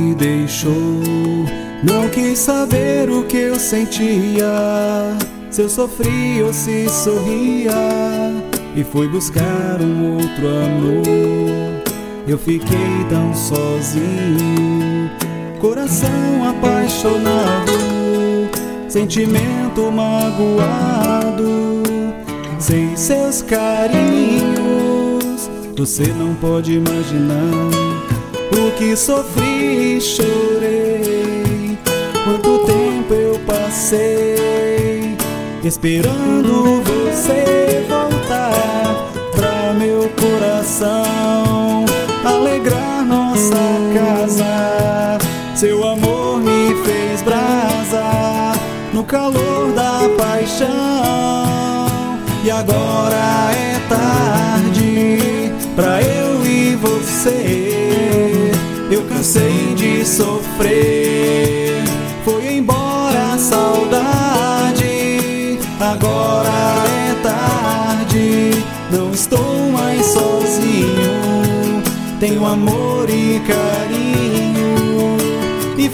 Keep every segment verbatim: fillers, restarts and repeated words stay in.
me deixou. Não quis saber o que eu sentia, se eu sofria ou se sorria, e fui buscar um outro amor. Eu fiquei tão sozinho, coração apaixonado, sentimento magoado, sem seus carinhos. Você não pode imaginar o que sofri e chorei, quanto tempo eu passei esperando você voltar pra meu coração, alegrar nossa casa. Seu amor me fez brasa no calor da paixão, e agora é tarde pra eu e você. Eu cansei de sofrer, foi embora a saudade. Agora é tarde, não estou mais sozinho. Tenho amor e carinho e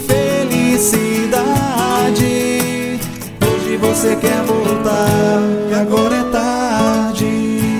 felicidade. Hoje você quer voltar, e agora é tarde.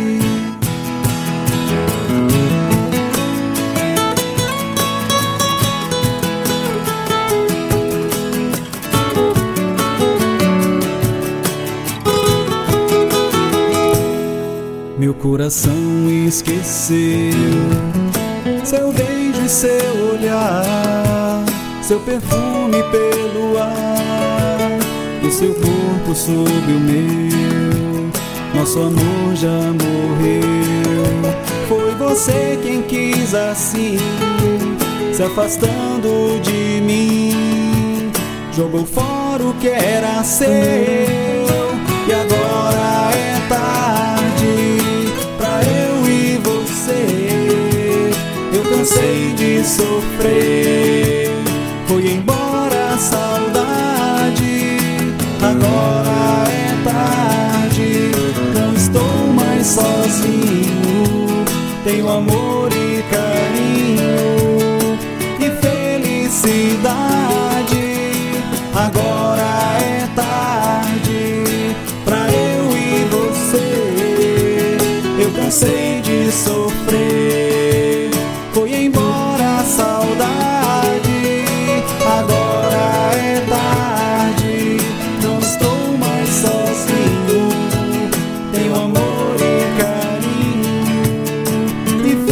Meu coração esqueceu seu beijo e seu olhar, seu perfume pelo ar, e seu corpo sob o meu. Nosso amor já morreu. Foi você quem quis assim, se afastando de mim, jogou fora o que era seu. E agora é tarde pra eu e você. Eu cansei de sofrer, foi embora a saudade. Agora é tarde, não estou mais sozinho. Tenho amor e carinho e felicidade. Agora é tarde pra eu e você. Eu cansei de sofrer, foi embora a saudade. Agora é tarde, não estou mais sozinho. Tenho amor e carinho e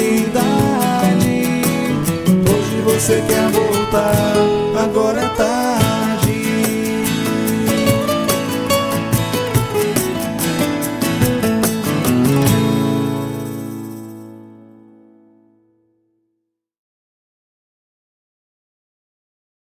felicidade. Hoje você quer voltar, agora é tarde.